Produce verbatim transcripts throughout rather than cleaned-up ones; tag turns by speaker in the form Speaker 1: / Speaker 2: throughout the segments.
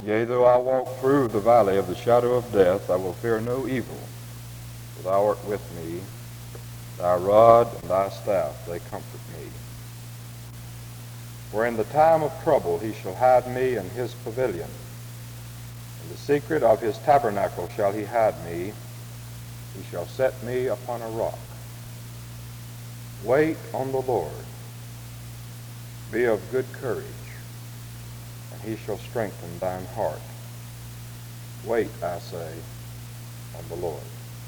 Speaker 1: Yea, though I walk through the valley of the shadow of death, I will fear no evil, for thou art with me. Thy rod and thy staff, they comfort me. For in the time of trouble he shall hide me in his pavilion. In the secret of his tabernacle shall he hide me. He shall set me upon a rock. Wait on the Lord. Be of good courage, and he shall strengthen thine heart. Wait, I say, on the Lord.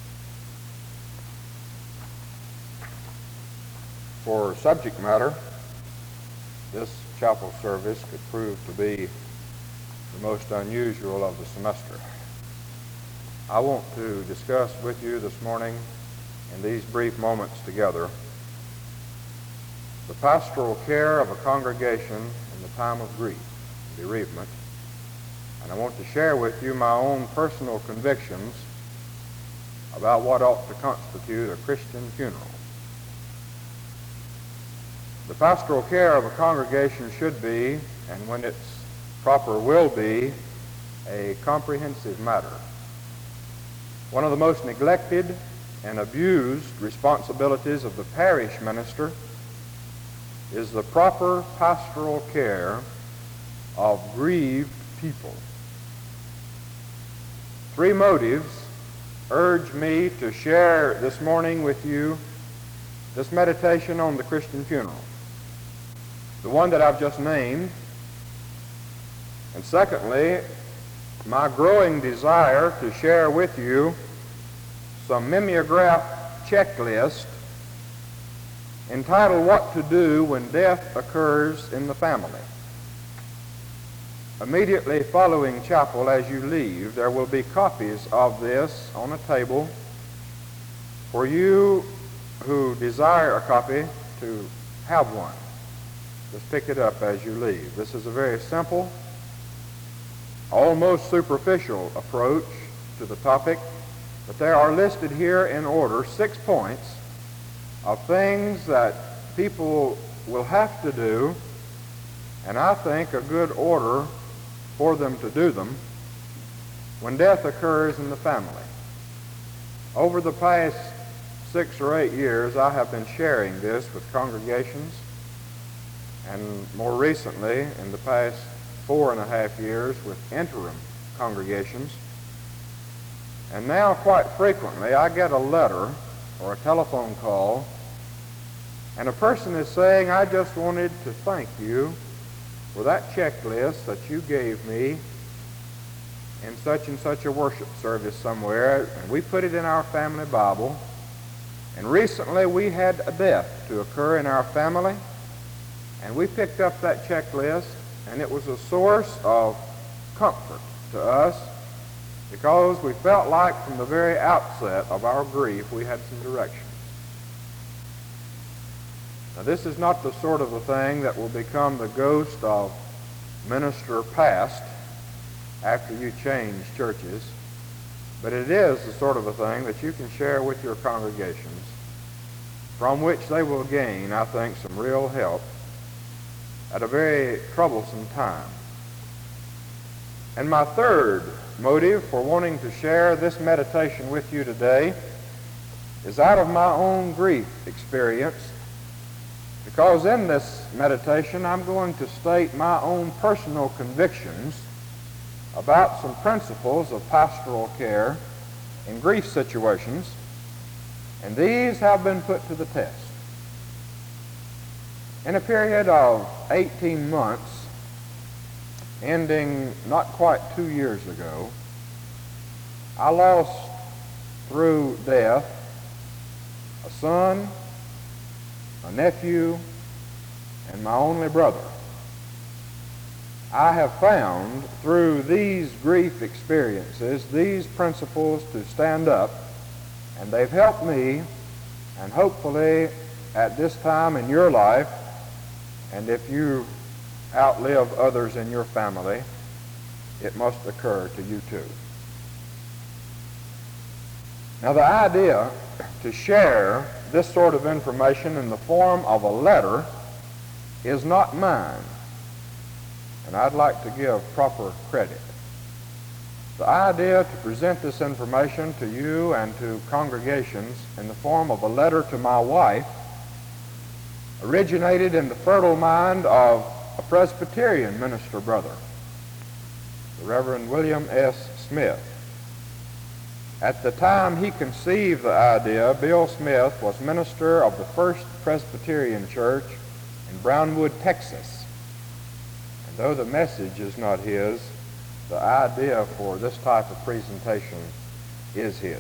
Speaker 1: For subject matter, this chapel service could prove to be the most unusual of the semester. I want to discuss with you this morning, in these brief moments together, the pastoral care of a congregation in the time of grief and bereavement. And I want to share with you my own personal convictions about what ought to constitute a Christian funeral. The pastoral care of a congregation should be, and when it's proper will be, a comprehensive matter. One of the most neglected and abused responsibilities of the parish minister is the proper pastoral care of grieved people. Three motives urge me to share this morning with you this meditation on the Christian funeral. The one that I've just named, and secondly, my growing desire to share with you some mimeograph checklist entitled What to Do When Death Occurs in the Family. Immediately following chapel as you leave, there will be copies of this on a table for you who desire a copy to have one. Just pick it up as you leave. This is a very simple, almost superficial approach to the topic, but there are listed here in order six points of things that people will have to do, and I think a good order for them to do them when death occurs in the family. Over the past six or eight years, I have been sharing this with congregations, and more recently, in the past four and a half years, with interim congregations. And now, quite frequently, I get a letter or a telephone call, and a person is saying, I just wanted to thank you for that checklist that you gave me in such and such a worship service somewhere, and we put it in our family Bible, and recently we had a death to occur in our family, and we picked up that checklist, and it was a source of comfort to us because we felt like from the very outset of our grief we had some direction. Now, this is not the sort of a thing that will become the ghost of minister past after you change churches, but it is the sort of a thing that you can share with your congregations, from which they will gain, I think, some real help at a very troublesome time. And my third motive for wanting to share this meditation with you today is out of my own grief experience, because in this meditation I'm going to state my own personal convictions about some principles of pastoral care in grief situations, and these have been put to the test. In a period of eighteen months, ending not quite two years ago, I lost through death a son, a nephew, and my only brother. I have found through these grief experiences these principles to stand up, and they've helped me, and hopefully at this time in your life, and if you outlive others in your family, it must occur to you too. Now, the idea to share this sort of information in the form of a letter is not mine, and I'd like to give proper credit The idea to present this information to you and to congregations in the form of a letter to my wife originated in the fertile mind of a Presbyterian minister brother, the Reverend William S. Smith. At the time he conceived the idea, Bill Smith was minister of the First Presbyterian Church in Brownwood, Texas. And though the message is not his, the idea for this type of presentation is his.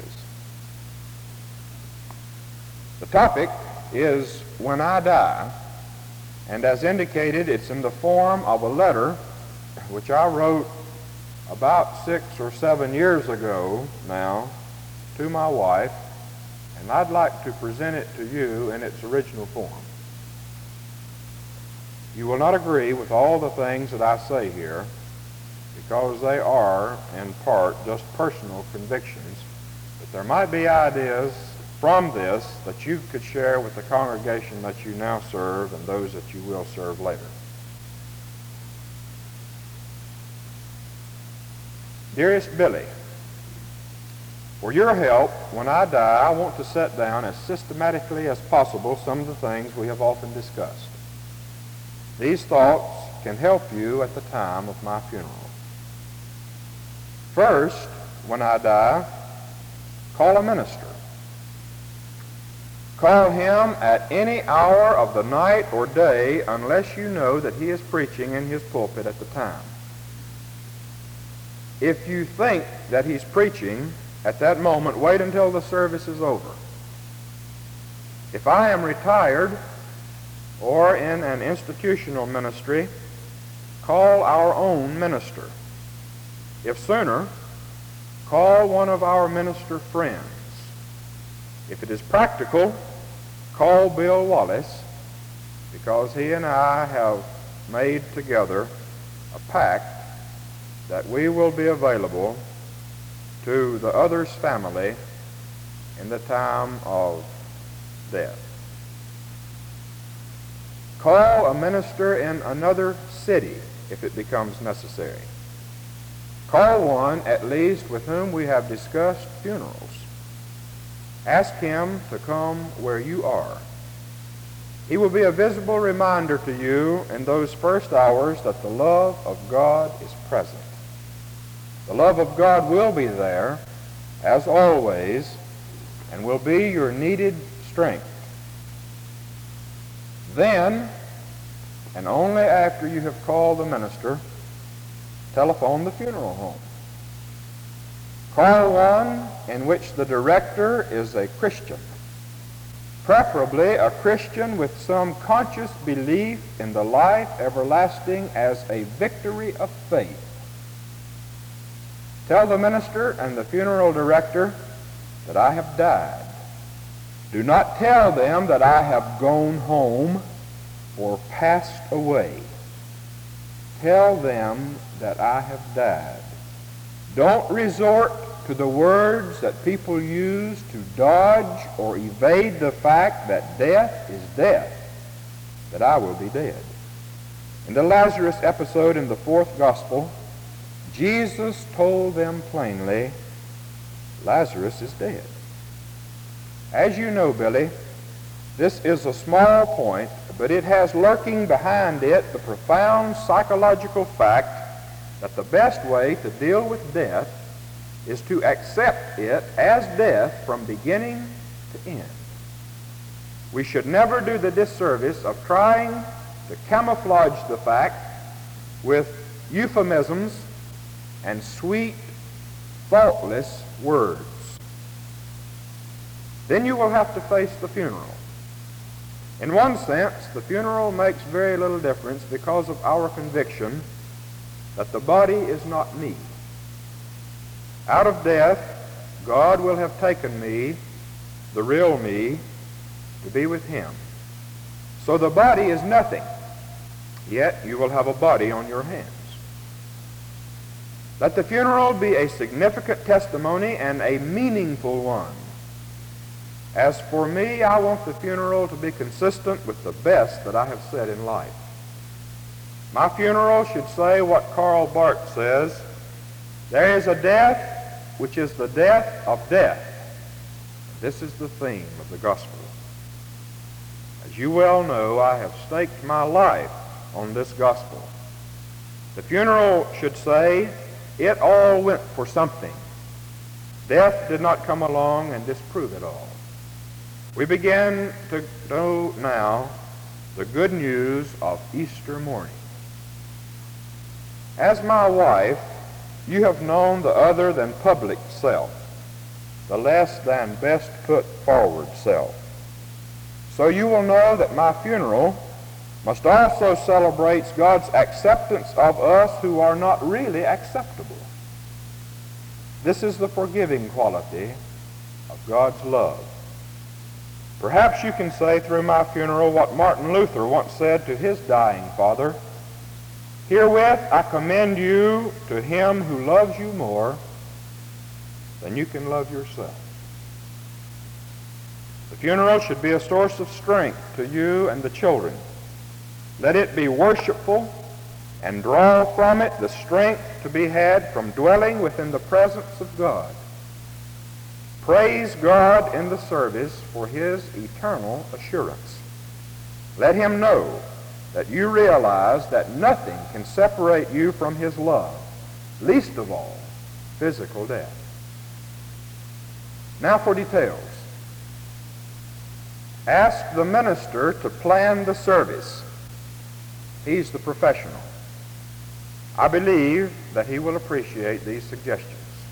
Speaker 1: The topic is When I Die, and as indicated, it's in the form of a letter which I wrote about six or seven years ago now to my wife, and I'd like to present it to you in its original form. You will not agree with all the things that I say here, because they are, in part, just personal convictions, but there might be ideas from this that you could share with the congregation that you now serve and those that you will serve later. Dearest Billy, for your help, when I die, I want to set down as systematically as possible some of the things we have often discussed. These thoughts can help you at the time of my funeral. First, when I die, call a minister. Call him at any hour of the night or day unless you know that he is preaching in his pulpit at the time. If you think that he's preaching at that moment, wait until the service is over. If I am retired or in an institutional ministry, call our own minister. If sooner, call one of our minister friends. If it is practical, call Bill Wallace, because he and I have made together a pact that we will be available to the other's family in the time of death. Call a minister in another city if it becomes necessary. Call one, at least, with whom we have discussed funerals. Ask him to come where you are. He will be a visible reminder to you in those first hours that the love of God is present. The love of God will be there, as always, and will be your needed strength. Then, and only after you have called the minister, telephone the funeral home. Call one in which the director is a Christian, preferably a Christian with some conscious belief in the life everlasting as a victory of faith. Tell the minister and the funeral director that I have died. Do not tell them that I have gone home or passed away. Tell them that I have died. Don't resort to the words that people use to dodge or evade the fact that death is death, that I will be dead. In the Lazarus episode in the fourth gospel, Jesus told them plainly, Lazarus is dead. As you know, Billy, this is a small point, but it has lurking behind it the profound psychological fact that the best way to deal with death is to accept it as death from beginning to end. We should never do the disservice of trying to camouflage the fact with euphemisms and sweet, faultless words. Then you will have to face the funeral. In one sense, the funeral makes very little difference because of our conviction that the body is not me. Out of death, God will have taken me, the real me, to be with him. So the body is nothing, yet you will have a body on your hands. Let the funeral be a significant testimony and a meaningful one. As for me, I want the funeral to be consistent with the best that I have said in life. My funeral should say what Karl Barth says, There is a death which is the death of death. This is the theme of the gospel. As you well know, I have staked my life on this gospel. The funeral should say, it all went for something. Death did not come along and disprove it all. We begin to know now the good news of Easter morning. As my wife, you have known the other than public self, the less than best put forward self. So you will know that my funeral must also celebrate God's acceptance of us who are not really acceptable. This is the forgiving quality of God's love. Perhaps you can say through my funeral what Martin Luther once said to his dying father, "Herewith I commend you to him who loves you more than you can love yourself." The funeral should be a source of strength to you and the children. Let it be worshipful and draw from it the strength to be had from dwelling within the presence of God. Praise God in the service for his eternal assurance. Let him know that you realize that nothing can separate you from his love, least of all physical death. Now for details. Ask the minister to plan the service. He's the professional. I believe that he will appreciate these suggestions.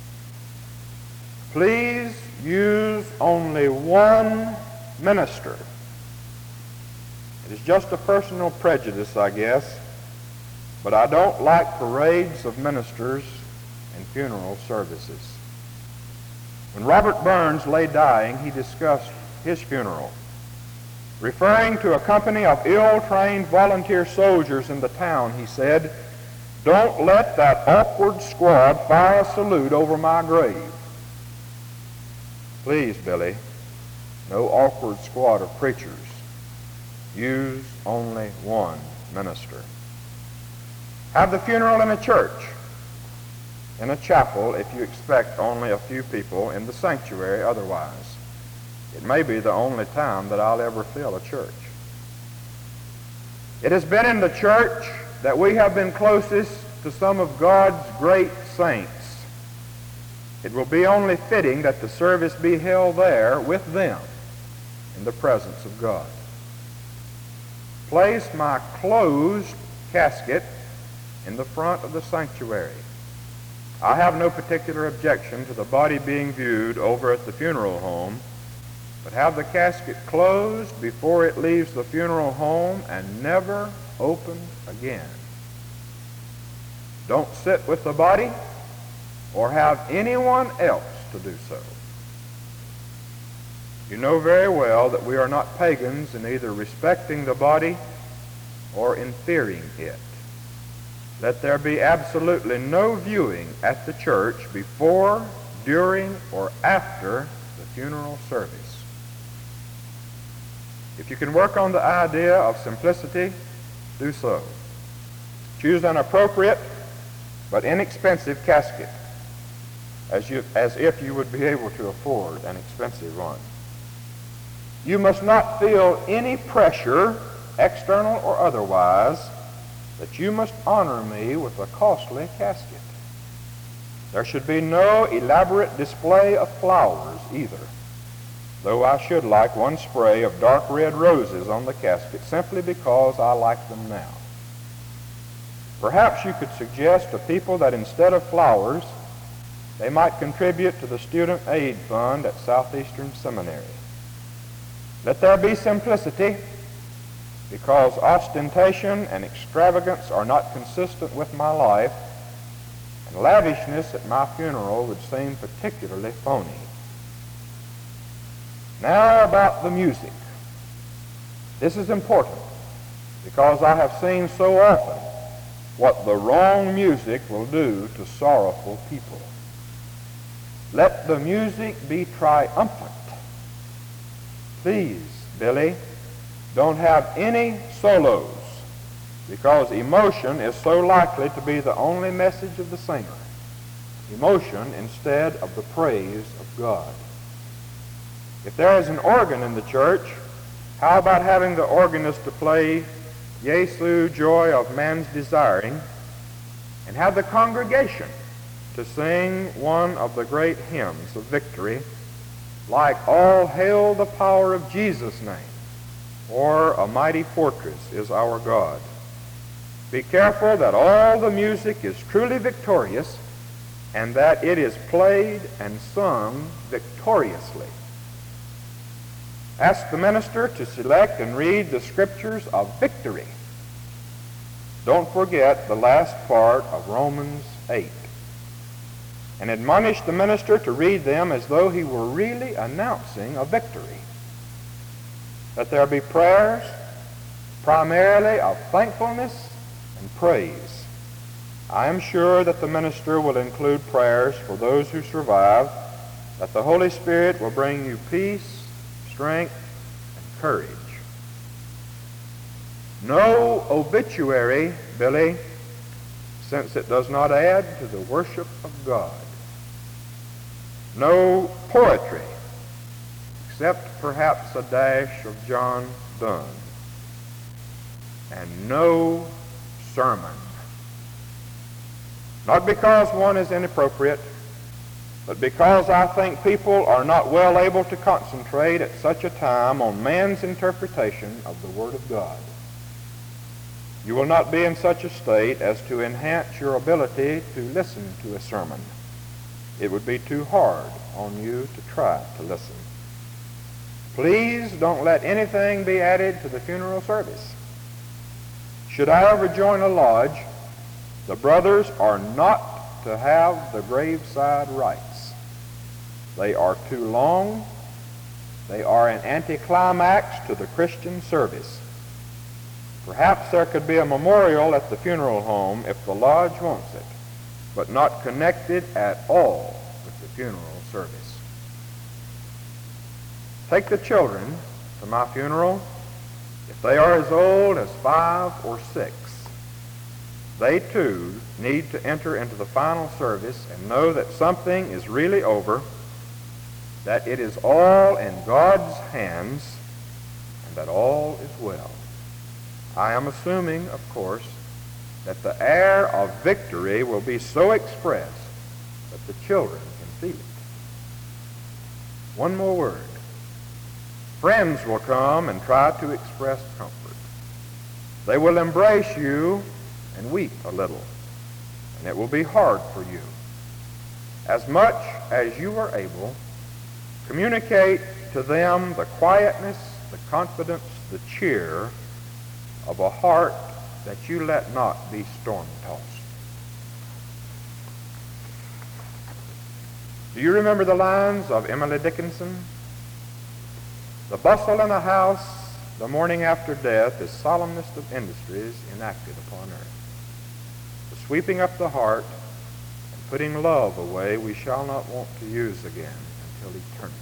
Speaker 1: Please use only one minister. It is just a personal prejudice, I guess, but I don't like parades of ministers in funeral services. When Robert Burns lay dying, he discussed his funeral. Referring to a company of ill-trained volunteer soldiers in the town, he said, "Don't let that awkward squad fire a salute over my grave." Please, Billy, no awkward squad of preachers. Use only one minister. Have the funeral in a church, in a chapel if you expect only a few people, in the sanctuary otherwise. It may be the only time that I'll ever fill a church. It has been in the church that we have been closest to some of God's great saints. It will be only fitting that the service be held there with them in the presence of God. Place my closed casket in the front of the sanctuary. I have no particular objection to the body being viewed over at the funeral home, but have the casket closed before it leaves the funeral home and never opened again. Don't sit with the body or have anyone else to do so. You know very well that we are not pagans in either respecting the body or in fearing it. Let there be absolutely no viewing at the church before, during, or after the funeral service. If you can work on the idea of simplicity, do so. Choose an appropriate but inexpensive casket, as, you, as if you would be able to afford an expensive one. You must not feel any pressure, external or otherwise, that you must honor me with a costly casket. There should be no elaborate display of flowers either, though I should like one spray of dark red roses on the casket simply because I like them now. Perhaps you could suggest to people that instead of flowers, they might contribute to the Student Aid Fund at Southeastern Seminary. Let there be simplicity, because ostentation and extravagance are not consistent with my life, and lavishness at my funeral would seem particularly phony. Now about the music. This is important because I have seen so often what the wrong music will do to sorrowful people. Let the music be triumphant. Please, Billy, don't have any solos, because emotion is so likely to be the only message of the singer. emotion instead of the praise of God. If there is an organ in the church, how about having the organist to play Jesu, joy of man's desiring, and have the congregation to sing one of the great hymns of victory, like All Hail the Power of Jesus' Name, or A Mighty Fortress is Our God. Be careful that all the music is truly victorious and that it is played and sung victoriously. Ask the minister to select and read the scriptures of victory. Don't forget the last part of Romans eight. And admonish the minister to read them as though he were really announcing a victory. That there be prayers primarily of thankfulness and praise. I am sure that the minister will include prayers for those who survive, that the Holy Spirit will bring you peace, strength, and courage. No obituary, Billy, since it does not add to the worship of God. No poetry, except perhaps a dash of John Donne. And no sermon. Not because one is inappropriate, but because I think people are not well able to concentrate at such a time on man's interpretation of the Word of God. You will not be in such a state as to enhance your ability to listen to a sermon. It would be too hard on you to try to listen. Please don't let anything be added to the funeral service. Should I ever join a lodge, the brothers are not to have the graveside rites. They are too long. They are an anticlimax to the Christian service. Perhaps there could be a memorial at the funeral home if the lodge wants it, but not connected at all with the funeral service. Take the children to my funeral. If they are as old as five or six, they too need to enter into the final service and know that something is really over, that it is all in God's hands, and that all is well. I am assuming, of course, that the air of victory will be so expressed that the children can feel it. One more word. Friends will come and try to express comfort. They will embrace you and weep a little, and it will be hard for you. As much as you are able, communicate to them the quietness, the confidence, the cheer of a heart that you let not be storm-tossed. Do you remember the lines of Emily Dickinson? The bustle in a house the morning after death is solemnest of industries enacted upon earth. The sweeping up the heart and putting love away we shall not want to use again until eternity.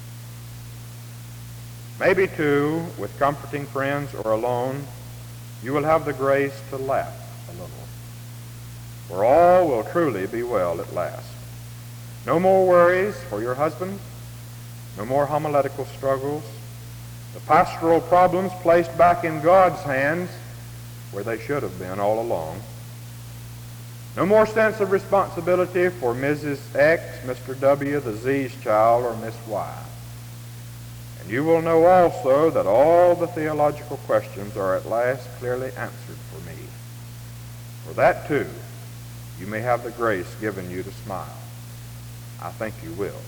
Speaker 1: Maybe, too, with comforting friends or alone, you will have the grace to laugh a little. For all will truly be well at last. No more worries for your husband, no more homiletical struggles, the pastoral problems placed back in God's hands where they should have been all along. No more sense of responsibility for Missus X, Mister W, the Z's child, or Miss Y. And you will know also that all the theological questions are at last clearly answered for me. For that, too, you may have the grace given you to smile. I think you will.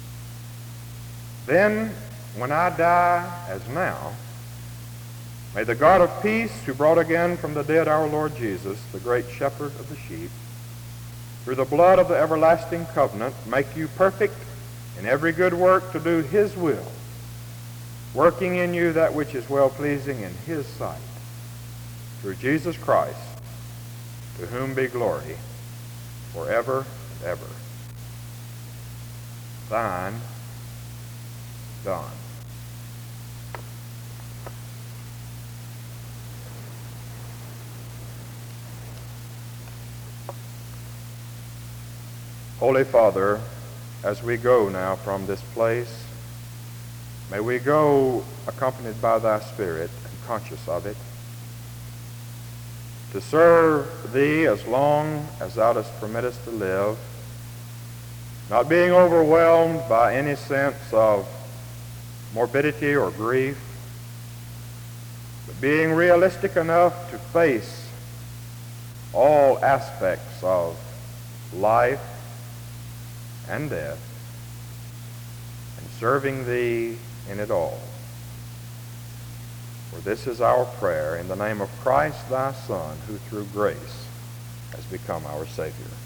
Speaker 1: Then, when I die, as now, may the God of peace, who brought again from the dead our Lord Jesus, the great shepherd of the sheep, through the blood of the everlasting covenant, make you perfect in every good work to do his will, working in you that which is well-pleasing in his sight, through Jesus Christ, to whom be glory forever and ever. Thine, Don. Holy Father, as we go now from this place, may we go accompanied by thy Spirit and conscious of it, to serve thee as long as thou dost permit us to live, not being overwhelmed by any sense of morbidity or grief, but being realistic enough to face all aspects of life and death, and serving thee in it all. For this is our prayer in the name of Christ thy Son, who through grace has become our Savior.